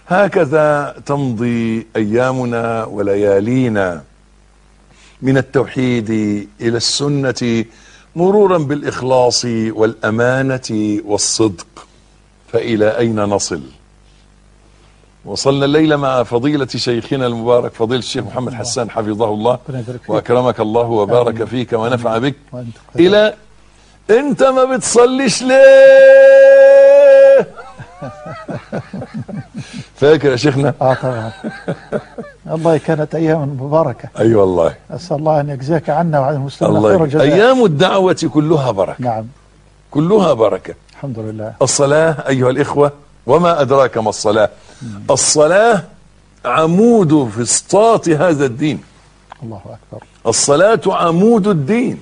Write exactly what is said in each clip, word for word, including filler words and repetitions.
هكذا تمضي أيامنا وليالينا من التوحيد إلى السنة، مرورا بالإخلاص والأمانة والصدق، فإلى أين نصل؟ وصلنا الليلة مع فضيلة شيخنا المبارك فضيلة الشيخ محمد حسان حفظه الله وأكرمك الله وبارك فيك ونفع بك، إلى أنت ما بتصليش ليه؟ فاكر يا شيخنا؟ اه طبعا. والله كانت ايام مباركه. اي أيوة والله. اسال الله ان يجزاك عنا وعن المسلمين خير الجزاء. ايام الدعوه كلها بركه. نعم كلها بركه. الحمد لله. الصلاه ايها الاخوه، وما ادراك ما الصلاه؟ الصلاه عمود فسطاط هذا الدين. الله اكبر. الصلاه عمود الدين.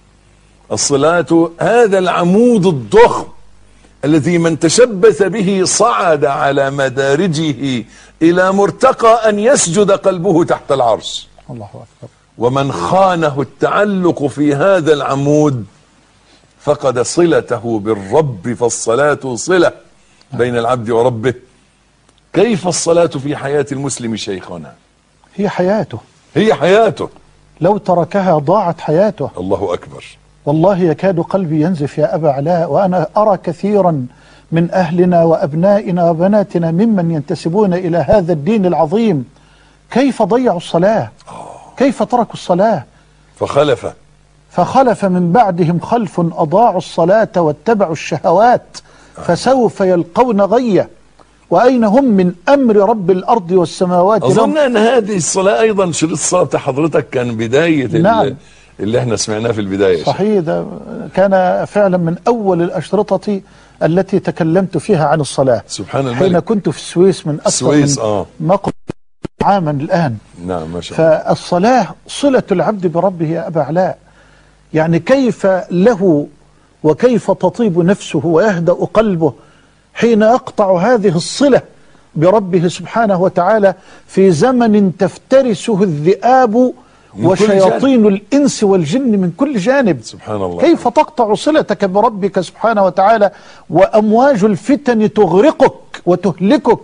الصلاه هذا العمود الضخم الذي من تشبث به صعد على مدارجه إلى مرتقى أن يسجد قلبه تحت العرش. الله أكبر. ومن خانه التعلق في هذا العمود فقد صلته بالرب، فالصلاة صلة بين العبد وربه. كيف الصلاة في حياة المسلم شيخنا؟ هي حياته. هي حياته. لو تركها ضاعت حياته. الله أكبر. والله يكاد قلبي ينزف يا أبا علاء، وأنا أرى كثيرا من أهلنا وأبنائنا وبناتنا ممن ينتسبون إلى هذا الدين العظيم كيف ضيعوا الصلاة، كيف تركوا الصلاة. فخلف فخلف من بعدهم خلف أضاعوا الصلاة واتبعوا الشهوات فسوف يلقون غية. وأين هم من أمر رب الأرض والسماوات؟ أظن أن هذه الصلاة أيضا شريط الصلاة بتاع حضرتك كان بداية نعم. اللي احنا سمعناه في البداية. صحيح، ده كان فعلا من أول الأشرطة التي تكلمت فيها عن الصلاة. سبحان الملك. حين كنت في السويس من أكثر السويس من آه. مقر عاما الآن. نعم ما شاء الله. فالصلاة صلة العبد بربه يا أبا علاء. يعني كيف له وكيف تطيب نفسه ويهدأ قلبه حين يقطع هذه الصلة بربه سبحانه وتعالى في زمن تفترسه الذئاب وشياطين الإنس والجن من كل جانب. سبحان الله. كيف تقطع صلتك بربك سبحانه وتعالى وأمواج الفتن تغرقك وتهلكك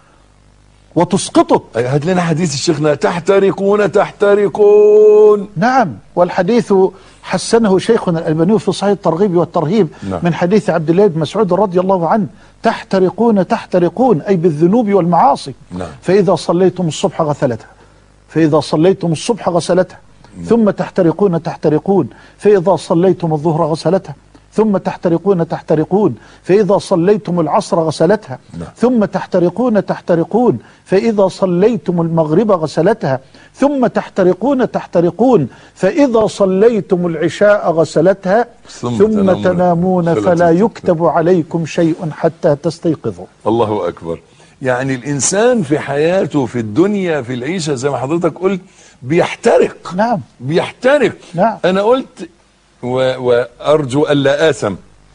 وتسقطك؟ هات لنا حديث الشيخنا تحترقون تحترقون. نعم، والحديث حسنه شيخنا الألباني في صحيح الترغيب والترهيب. نعم. من حديث عبد الله بن مسعود رضي الله عنه: تحترقون تحترقون أي بالذنوب والمعاصي. نعم. فإذا صليتم الصبح غسلتها فإذا صليتم الصبح غسلتها ثم تحترقون تحترقون فإذا صليتم الظهر غسلتها ثم تحترقون تحترقون فإذا صليتم العصر غسلتها ثم تحترقون تحترقون فإذا صليتم المغرب غسلتها ثم تحترقون تحترقون فإذا صليتم العشاء غسلتها ثم, ثم تنامون فلا يكتب عليكم شيء حتى تستيقظوا. الله أكبر. يعني الإنسان في حياته في الدنيا في العيشة زي ما حضرتك قلت بيحترق. نعم بيحترق. نعم. أنا قلت و... وأرجو ألا آثم،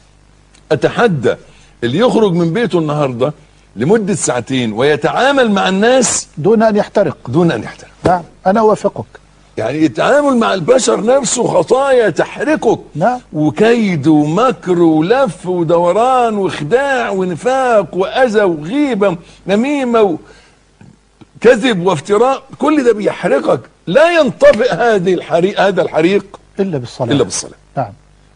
أتحدى اللي يخرج من بيته النهاردة لمدة ساعتين ويتعامل مع الناس دون أن يحترق. دون أن يحترق. نعم أنا أوافقك. يعني التعامل مع البشر نفسه خطايا تحرقك. نعم. وكيد ومكر ولف ودوران وخداع ونفاق وأذى وغيبة نميمة وكذب وافتراء، كل ده بيحرقك. لا ينطفئ هذه الحريق هذا الحريق إلا بالصلاة. إلا بالصلاة. نعم.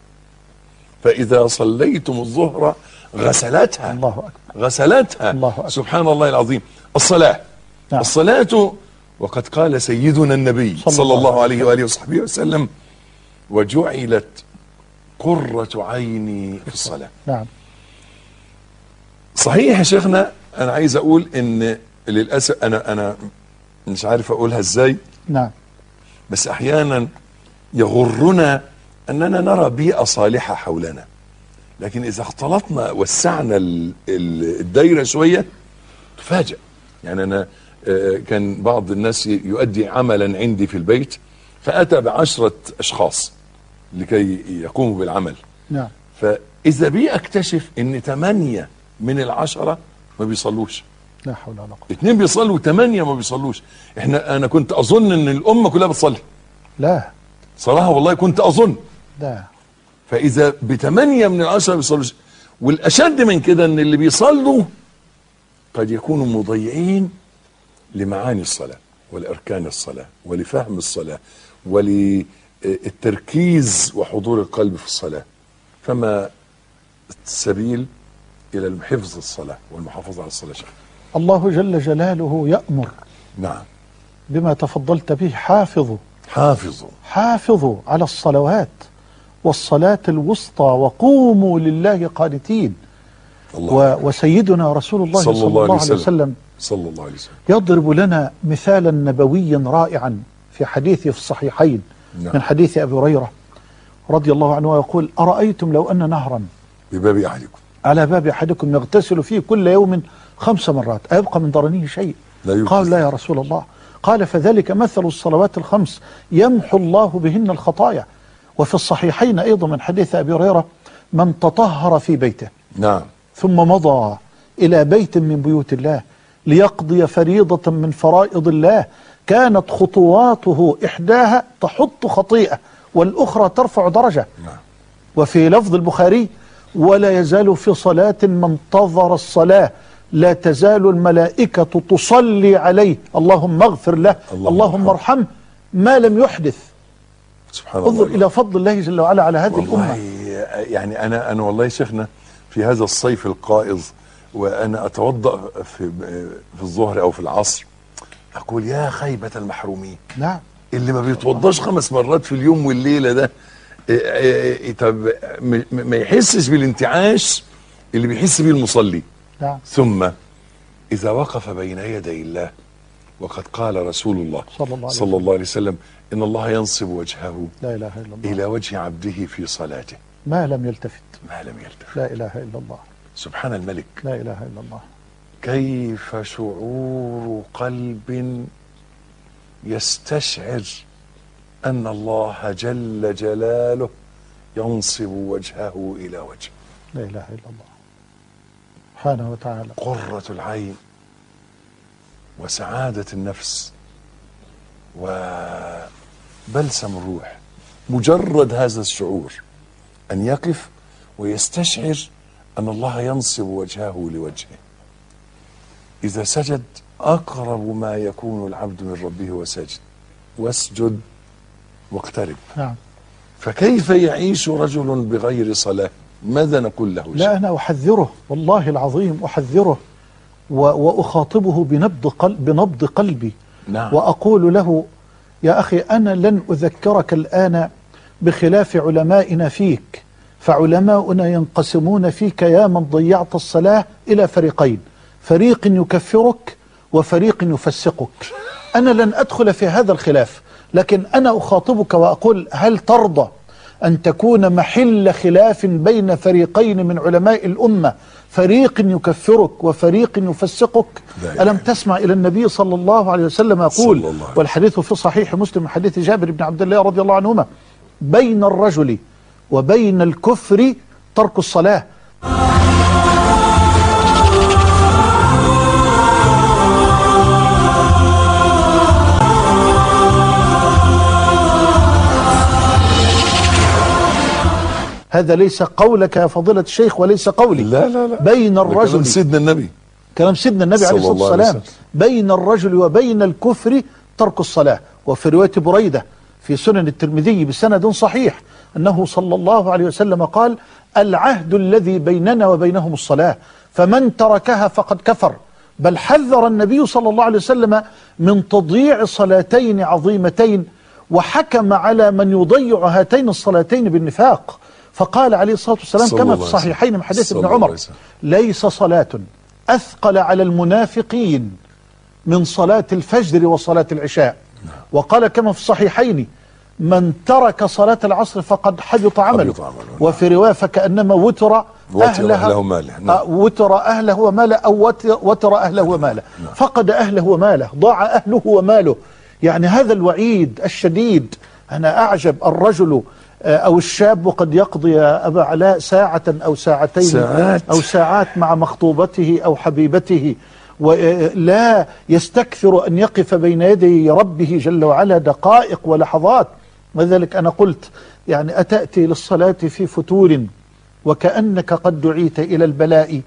فإذا صليتم الظهر غسلتها. الله أكبر. غسلتها. الله أكبر. سبحان الله العظيم. الصلاة. نعم. الصلاة، وقد قال سيدنا النبي صلى, صلى الله عليه وآله وصحبه وسلم: وجعلت قرة عيني في الصلاة. نعم. صحيح يا شيخنا. أنا عايز أقول إن للأسف أنا أنا مش عارف أقولها إزاي. نعم. بس أحيانا يغرنا أننا نرى بيئة صالحة حولنا، لكن إذا اختلطنا وسعنا الدايرة شوية تفاجأ. يعني أنا كان بعض الناس يؤدي عملا عندي في البيت، فأتى بعشرة أشخاص لكي يقوموا بالعمل. نعم. فإذا بي أكتشف أن ثمانية من العشرة ما بيصلوش. لا حول ولا قوة. اثنين بيصلوا وثمانية ما بيصلوش. احنا أنا كنت أظن أن الأمة كلها بتصلي. لا صراحة والله كنت أظن. لا. فإذا بثمانية من العشرة ما بيصلوش، والأشد من كده أن اللي بيصلوا قد يكونوا مضيعين لمعاني الصلاة ولأركان الصلاة ولفهم الصلاة وللتركيز وحضور القلب في الصلاة. فما السبيل إلى حفظ الصلاة والمحافظة على الصلاة شيخ؟ الله جل جلاله يأمر نعم بما تفضلت به: حافظوا حافظوا حافظوا على الصلوات والصلاة الوسطى وقوموا لله قانتين. الله و- وسيدنا رسول الله صلى, صلى الله عليه وسلم, وسلم صلى الله عليه وسلم يضرب لنا مثالا نبويا رائعا في حديثه في الصحيحين. نعم. من حديث أبي هريرة رضي الله عنه يقول: أرأيتم لو أن نهرا بباب أحدكم على باب أحدكم يغتسل فيه كل يوم خمس مرات أيبقى من درنه شيء؟ قال: لا يا رسول الله. قال: فذلك مثل الصلوات الخمس يمحو الله بهن الخطايا. وفي الصحيحين أيضا من حديث أبي هريرة: من تطهر في بيته نعم ثم مضى إلى بيت من بيوت الله ليقضي فريضة من فرائض الله كانت خطواته إحداها تحط خطيئة والأخرى ترفع درجة. نعم. وفي لفظ البخاري: ولا يزال في صلاة من انتظر الصلاة لا تزال الملائكة تصلي عليه اللهم اغفر له اللهم, اللهم ارحمه ما لم يحدث. سبحان الله. انظر إلى فضل الله جل وعلا على هذه الأمة. يعني أنا أنا والله شيخنا في هذا الصيف القائض وأنا أتوضأ في في الظهر أو في العصر أقول: يا خيبة المحرومين. نعم. اللي ما بيتوضاش خمس مرات في اليوم والليلة ده طب ما يحسش بالانتعاش اللي بيحس بيه المصلي. نعم. ثم إذا وقف بين يدي الله وقد قال رسول الله صلى الله عليه, صلى الله عليه وسلم: إن الله ينصب وجهه لا إله إلا الله إلى وجه عبده في صلاته ما لم يلتفت ما لم يلتفت. لا إله إلا الله. سبحان الملك. لا إله إلا الله. كيف شعور قلب يستشعر أن الله جل جلاله ينصب وجهه إلى وجهه. لا إله إلا الله سبحانه وتعالى. قرة العين وسعادة النفس وبلسم الروح مجرد هذا الشعور أن يقف ويستشعر أن الله ينصب وجهه لوجهه. إذا سجد أقرب ما يكون العبد من ربه وساجد: واسجد واقترب. نعم. فكيف يعيش رجل بغير صلاة؟ ماذا نقول له؟ لا أنا أحذره والله العظيم أحذره وأخاطبه بنبض قلب بنبض قلبي. نعم. وأقول له: يا أخي أنا لن أذكرك الآن بخلاف علمائنا فيك، فعلماؤنا ينقسمون فيك يا من ضيعت الصلاة إلى فريقين: فريق يكفرك وفريق يفسقك. أنا لن أدخل في هذا الخلاف، لكن أنا أخاطبك وأقول: هل ترضى أن تكون محل خلاف بين فريقين من علماء الأمة، فريق يكفرك وفريق يفسقك؟ ألم تسمع إلى النبي صلى الله عليه وسلم يقول، والحديث في صحيح مسلم من حديث جابر بن عبد الله رضي الله عنهما: بين الرجل وبين الكفر ترك الصلاة. هذا ليس قولك يا فضيلة الشيخ وليس قولي. لا لا لا. بين الرجل، كلام سيدنا النبي كلام سيدنا النبي عليه الصلاة والسلام: بين الرجل وبين الكفر ترك الصلاة. وفي رواية بريدة في سنن الترمذي بسند صحيح أنه صلى الله عليه وسلم قال: العهد الذي بيننا وبينهم الصلاة، فمن تركها فقد كفر. بل حذر النبي صلى الله عليه وسلم من تضييع صلاتين عظيمتين، وحكم على من يضيع هاتين الصلاتين بالنفاق. فقال عليه الصلاة والسلام كما في الصحيحين من حديث ابن عمر: ليس صلاة أثقل على المنافقين من صلاة الفجر وصلاة العشاء. وقال كما في الصحيحين: من ترك صلاة العصر فقد حبط عمله. وفي رواية: فكأنما وتر أهله وماله. وتر أهله وماله أو وتر أهله وماله. فقد أهله وماله، ضاع أهله وماله. يعني هذا الوعيد الشديد. أنا أعجب الرجل أو الشاب قد يقضي يا أبا علاء ساعة أو ساعتين ساعات. أو ساعات مع مخطوبته أو حبيبته، ولا يستكثر أن يقف بين يدي ربه جل وعلا دقائق ولحظات. وذلك أنا قلت: يعني أتأتي للصلاة في فتور وكأنك قد دعيت إلى البلاء،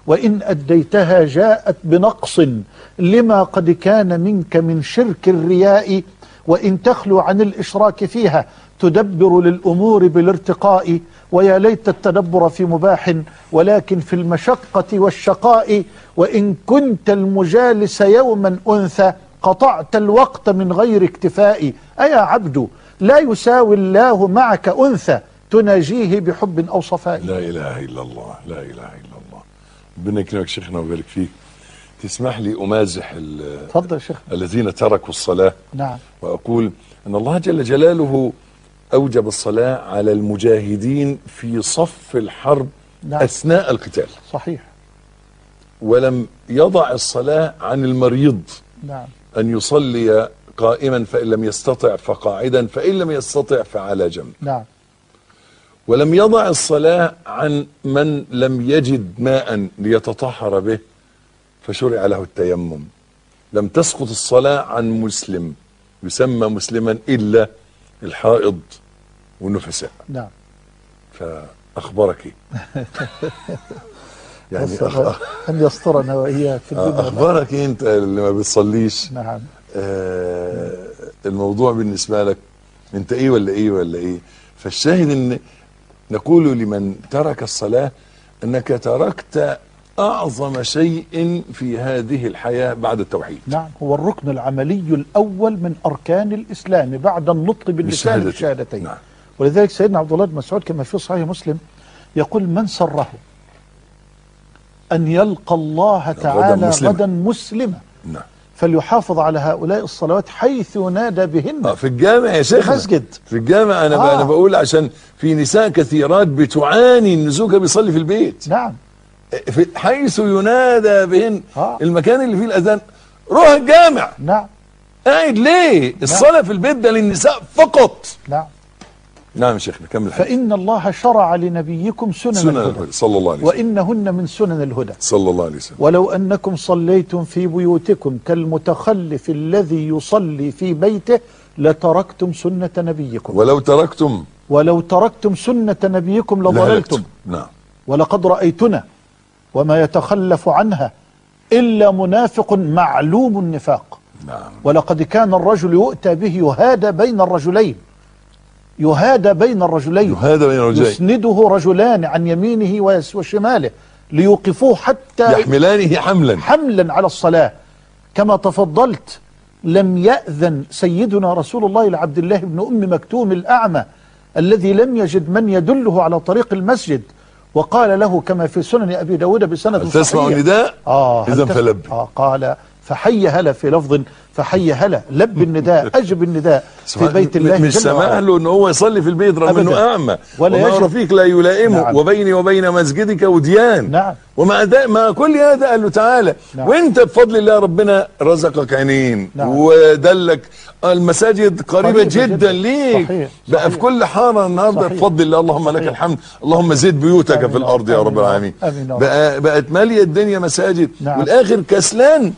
وإن أديتها جاءت بنقص لما قد كان منك من شرك الرياء، وإن تخلو عن الإشراك فيها تدبر للأمور بالارتقاء، ويا ليت التدبر في مباح ولكن في المشقة والشقاء، وإن كنت المجالس يوما أنثى قطعت الوقت من غير اكتفاء. أيا عبد لا يساوي الله معك أنثى تناجيه بحب أو صفاء. لا إله إلا الله، لا إله إلا الله. ربنا يكرمك شيخنا ويبارك فيك. تسمح لي أمازح تفضل يا شيخ. الذين تركوا الصلاة. نعم. وأقول أن الله جل جلاله أوجب الصلاة على المجاهدين في صف الحرب. نعم. أثناء القتال. صحيح. ولم يضع الصلاة عن المريض. نعم. أن يصلي قائما فإن لم يستطع فقاعدا، فإن لم يستطع فعلى جنب. نعم. ولم يضع الصلاة عن من لم يجد ماء ليتطهر به فشرع له التيمم. لم تسقط الصلاة عن مسلم يسمى مسلما إلا الحائض والنفساء. نعم. فأخبرك يعني أخ... أن يسترنا وإياك في الدنيا. أخبارك أنت اللي ما بتصليش. نعم. آه الموضوع بالنسبة لك أنت إيه ولا إيه ولا إيه. فالشاهد أن نقول لمن ترك الصلاة أنك تركت أعظم شيء في هذه الحياة بعد التوحيد. نعم. هو الركن العملي الأول من أركان الإسلام بعد النطق باللسان بالشهادتين. نعم. ولذلك سيدنا عبد الله بن مسعود كما في صحيح مسلم يقول: من سره أن يلقى الله تعالى غدا, غدا مسلما. نعم. فليحافظ على هؤلاء الصلوات حيث ينادى بهن. آه في الجامع يا شيخ. في المسجد. في الجامع. أنا, آه. أنا بقول عشان في نساء كثيرات بتعاني إن زوجها بيصلي في البيت. نعم. في حيث ينادى بهن. آه. المكان اللي فيه الأذان. روح الجامع. نعم. قاعد ليه؟ الصلاة نعم. في البيت ده للنساء فقط. نعم. نعم يا شيخنا كمل الحديث. فإن الله شرع لنبيكم سنن, سنن الهدى صلى الله عليه وسلم، وإنهن من سنن الهدى صلى الله عليه وسلم. ولو أنكم صليتم في بيوتكم كالمتخلف الذي يصلي في بيته لتركتم سنة نبيكم. ولو تركتم ولو تركتم سنة نبيكم لضللتم. نعم. ولقد رأيتنا وما يتخلف عنها إلا منافق معلوم النفاق. نعم. ولقد كان الرجل يؤتى به يهادى بين الرجلين يهادى بين الرجلين يهادى بين الرجلين يسنده رجلان عن يمينه وشماله ليوقفوه حتى يحملانه حملا حملا على الصلاة. كما تفضلت لم يأذن سيدنا رسول الله لعبد الله بن أم مكتوم الأعمى الذي لم يجد من يدله على طريق المسجد، وقال له كما في سنن أبي داود بسند صحيح: تسمع النداء؟ آه إذن فلب. آه قال فحي هلا، في لفظ فحي هلا، لب النداء أجب النداء في بيت الله. مش سمح له ان هو يصلي في البيت رغم انه اعمى ولا وما رفيق لا يلائمه. نعم. وبيني وبين مسجدك وديان. نعم. ومع ما كل هذا قال له تعالى. نعم. وانت بفضل الله ربنا رزقك عينين. نعم. ودلك المساجد قريبة, قريبة جدا, جدا ليك. صحيح. بقى صحيح. في كل حارة النهارده بفضل الله اللهم لك الحمد. اللهم زد بيوتك في الارض يا رب العالمين. بقى بقت مالية الدنيا مساجد. نعم. والاخر كسلان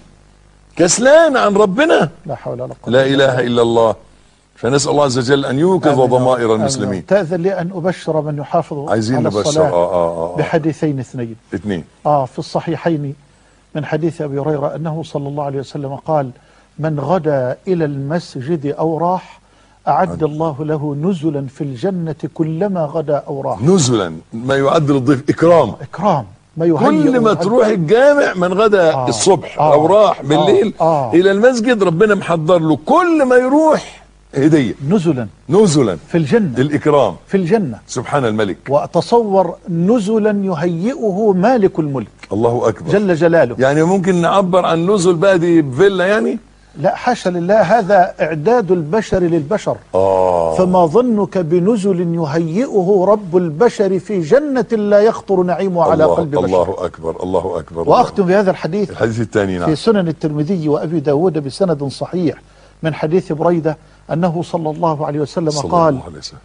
كسلان عن ربنا. لا حول ولا قوة لا إله إلا الله. فنسأل الله عز وجل أن يوقظ ضمائر المسلمين. تأذن لي أن أبشر من يحافظ عايزين على نبشر. الصلاة آه آه آه. بحديثين اثنين اثنين آه في الصحيحين من حديث أبي هريرة أنه صلى الله عليه وسلم قال: من غدا إلى المسجد أو راح أعد الله له نزلا في الجنة كلما غدا أو راح. نزلا ما يعد للضيف إكرام. إكرام ما كل ما تروح الجامع من غدا آه الصبح آه أو راح بالليل آه آه إلى المسجد ربنا محضر له كل ما يروح هدية نزلا نزلا في الجنة الإكرام في الجنة سبحان الملك. وأتصور نزلا يهيئه مالك الملك الله أكبر جل جلاله. يعني ممكن نعبر عن نزل بقى دي بفيلا يعني؟ لا حاشا لله، هذا إعداد البشر للبشر. آه. فما ظنك بنزل يهيئه رب البشر في جنة لا يخطر نعيمه على قلب بشر. الله أكبر الله أكبر. وأختم بهذا الحديث الحديث الثاني نعم. في سنن الترمذي وأبي داود بسند صحيح من حديث بريدة أنه صلى الله عليه وسلم صلى قال: الله عليه وسلم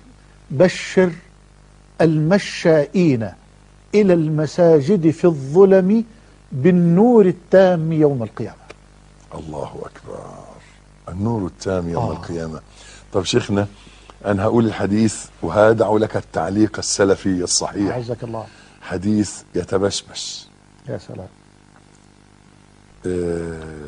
بشر المشائين إلى المساجد في الظلم بالنور التام يوم القيامة. الله أكبر. النور التام يوم آه. القيامة. طب شيخنا أنا هقول الحديث وهدع لك التعليق السلفي الصحيح. عزك الله. حديث يتبشبش يا سلام. آه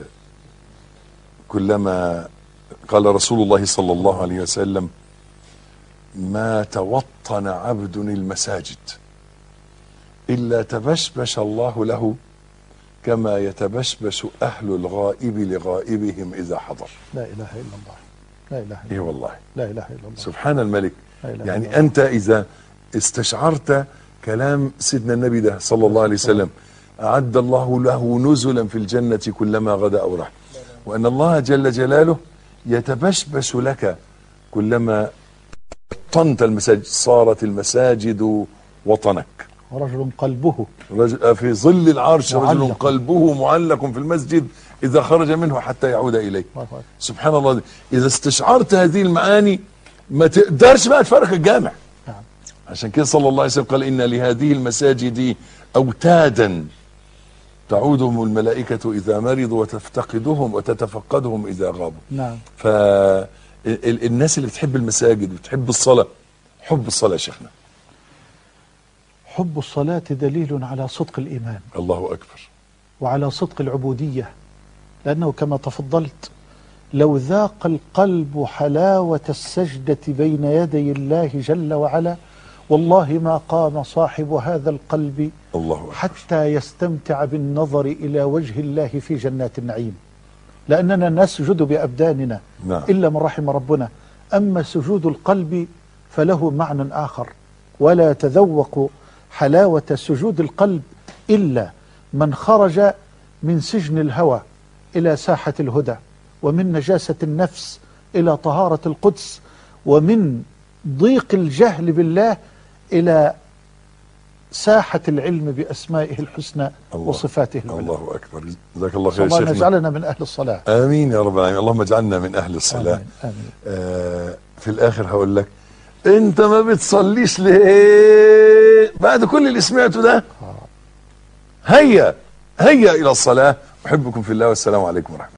كلما قال رسول الله صلى الله عليه وسلم: ما توطن عبد المساجد إلا تبشبش الله له كما يتبشبش أهل الغائب لغائبهم إذا حضر. لا إله إلا الله. لا إله إلا إيه الله. والله. لا إله إلا الله. سبحان الملك. لا إله يعني إلا الله. أنت إذا استشعرت كلام سيدنا النبي ده صلى الله عليه وسلم: أعد الله له نزلا في الجنة كلما غدا أو راح، وأن الله جل جلاله يتبشبش لك كلما وطنت المساجد، صارت المساجد وطنك. ورجل قلبه رجل في ظل العرش رجل معلق. قلبه معلق في المسجد إذا خرج منه حتى يعود إليه. سبحان الله. إذا استشعرت هذه المعاني ما تقدرش بقى تفرق الجامع. نعم. عشان كده صلى الله عليه وسلم قال: إن لهذه المساجد أوتادا تعودهم الملائكة إذا مرضوا وتفتقدهم وتتفقدهم إذا غابوا. نعم. فالناس اللي بتحب المساجد وبتحب الصلاة، حب الصلاة يا شيخنا. حب الصلاة دليل على صدق الإيمان الله أكبر. وعلى صدق العبودية، لأنه كما تفضلت لو ذاق القلب حلاوة السجدة بين يدي الله جل وعلا والله ما قام صاحب هذا القلب الله أكبر. حتى يستمتع بالنظر إلى وجه الله في جنات النعيم، لأننا نسجد بأبداننا. نعم. إلا من رحم ربنا. أما سجود القلب فله معنى آخر، ولا تذوق حلاوة سجود القلب إلا من خرج من سجن الهوى إلى ساحة الهدى، ومن نجاسة النفس إلى طهارة القدس، ومن ضيق الجهل بالله إلى ساحة العلم بأسمائه الحسنى الله. وصفاته العلى. الله أكبر. جزاك الله خير الله شيخنا. نجعلنا من أهل الصلاة. آمين يا رب العالمين. اللهم اجعلنا من أهل الصلاة. آمين. آمين. آه في الآخر هقول لك: أنت ما بتصليش ليه بعد كل اللي سمعته ده؟ هيا هيا إلى الصلاة. أحبكم في الله والسلام عليكم ورحمة الله.